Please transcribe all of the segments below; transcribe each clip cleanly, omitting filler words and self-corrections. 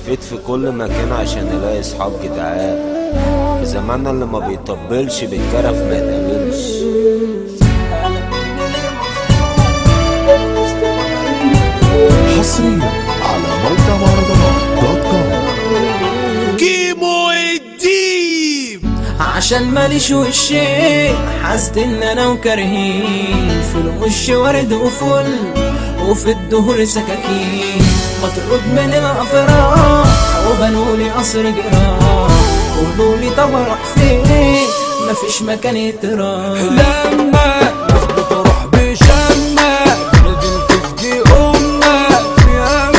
لفيت في كل مكان عشان الاقي اصحاب جدعان. في زماننا اللي ما بيطبلش بالكرف ما يتقابلش. حصريا على موقع مهرجانات.com. كيمو الديب عشان ماليش وشين، حاسد ان انا وكرهين، في الوش ورد وفل وفي الدهور سكاكين، مطرود من الافراح وبنولي قصر جراح، قولولي طب اروح فين، مفيش مكان يتراح. لما ناس بتروح بشمة بلد تفدي أمة فيها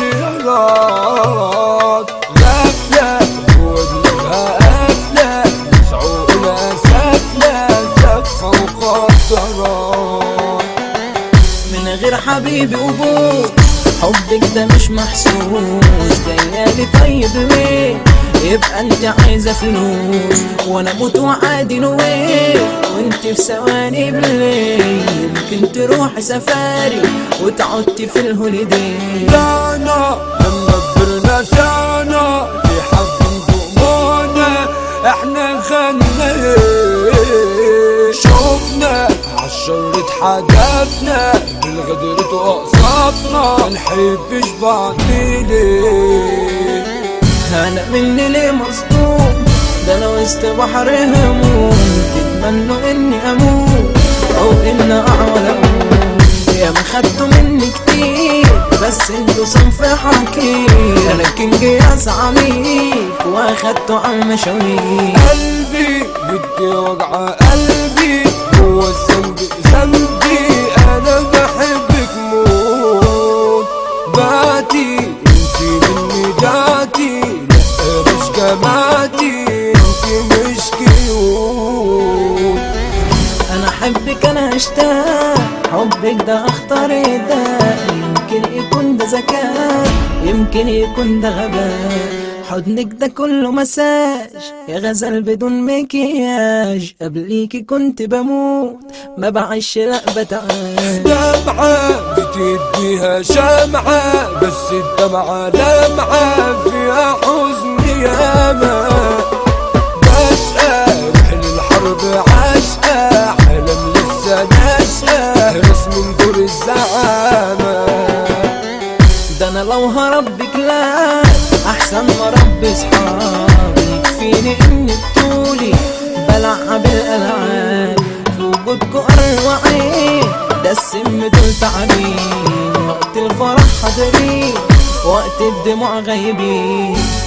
مليارات، غفلة ودماغها قافلة، مسعولة سافلة سقفة وخطرات. من غير حبيبي وبوس حبك ده مش محسوس، جايالي طيب ليه؟ يبقى انت عايزة فلوس وانا اموت وعادي نويت، وانت في ثواني بالليل يمكن تروح سفاري وتعدي في الهوليدي. دانا هنبرنا سانا في حد ضمونا، احنا خلنا شوفنا عالشر اتحدفنا، بالغدر تقصفنا منحبش بعض ليه. انا مني ليه مصدوم، ده انا وسط بحر هموم، تتمنوا اني اموت او ان اعول اموت. يا ما خدتوا مني كتير بس انتوا صنف حكير، انا كينج يا زعميك واخدتوا على المشاوير. قلبي بدي وجع قلبي، هو الذنب ذنبي، انا بحبك موت. باتي انتي مني جاتي، لا مش جماتي انتي مش كيوت. انا احبك انا اشتاق، حبك ده اخطر ده، يمكن يكون ده ذكاء يمكن يكون ده غباء، حضنك ده كله مساج يا غزل بدون مكياج، قبليكي كنت بموت ما بعيش لا بتعاش. دمعة بتديها شمعة بس الدمعة لمعة فيها حزن ياما، بشقى روح للحرب عشقى، عالم لسه نشقى رسم من دور الزعامة. ده انا لو هربك لا احسن ما ربي صحابي، يكفيني اني بطولي بلعب الالعاب، في وجودكوا اروعين ده السم دول تعبين، وقت الفرح حاضرين وقت الدموع غايبين.